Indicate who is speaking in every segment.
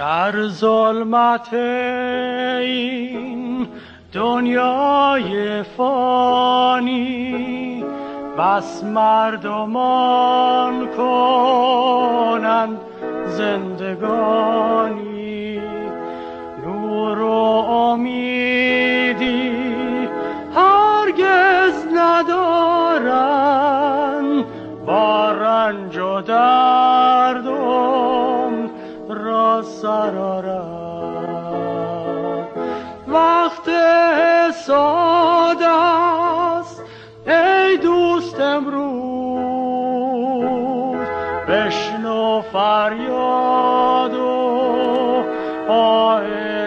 Speaker 1: در ظلمت این دنیای فانی بس مردمان کنند زندگانی، نور و امیدی هرگز ندارند، با رنج و دردم را سرارند. وقت حساد است ای دوست امروز، بشنو فریاد و آه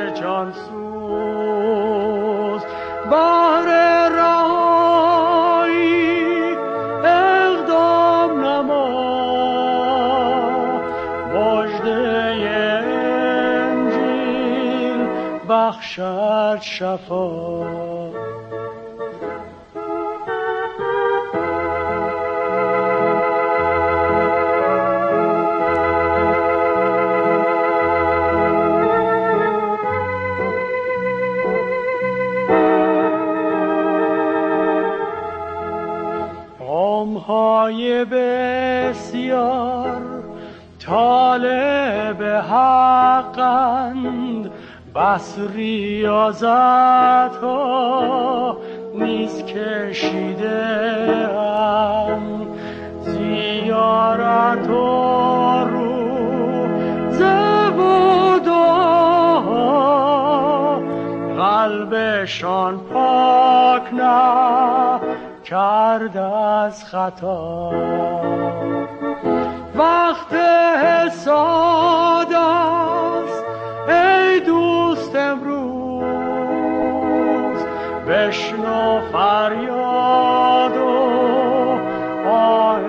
Speaker 1: جانسوز. بهر رهایی اقدام نما، مژده انجیل بخشد شفا. قوم‌های بسیار طالب حقند، بس ریاضت‌ها نیز کشیده اند. زیارت و روزه و دعا قلبشان پاک کرد از خطا. وقت حساد است ای دوست امروز، بشنو فریاد و آه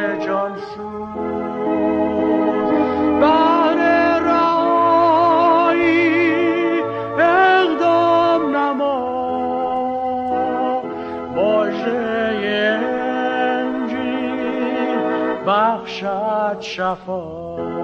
Speaker 1: جانسوز. بهر رهایی اقدام نما، مژده انجیل بخشد شفا.